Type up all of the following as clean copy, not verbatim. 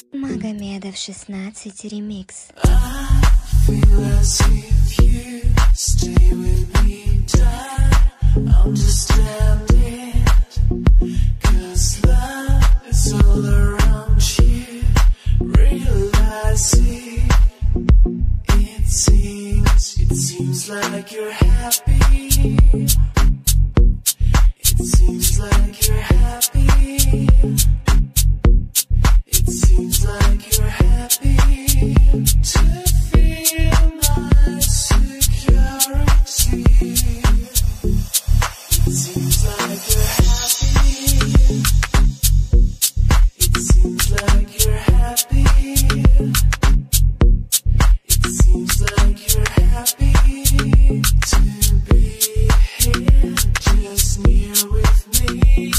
Магомедов 16 ремикс. Feel as if you stay with me, die. I'm just standing, 'cause love is all around you. Realizing it seems like you're happy. It seems like you're happy. It seems like you're happy to feel my security. It seems like you're happy. It seems like you're happy. It seems like you're happy to be here, just near with me.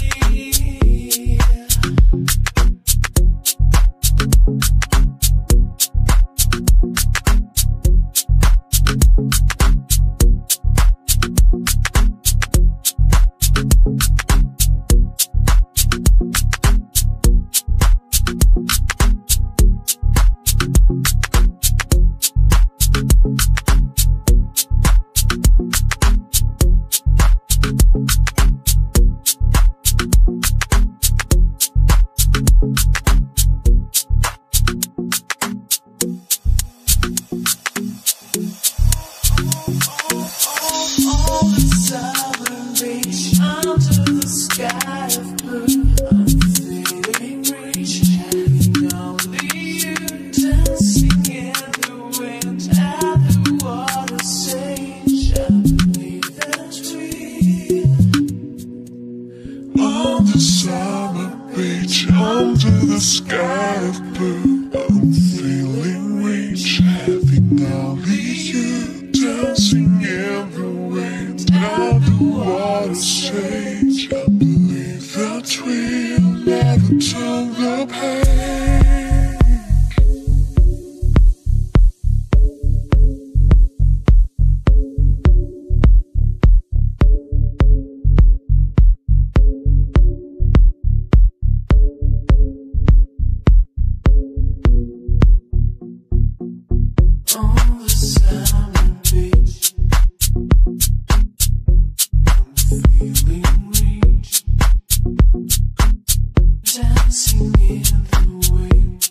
Under the sky of blue, I'm feeling rich, having only you, dancing in the wind, and the water's change. I believe that we'll never turn the page. On the summer beach, I'm feeling rich, dancing in the wind,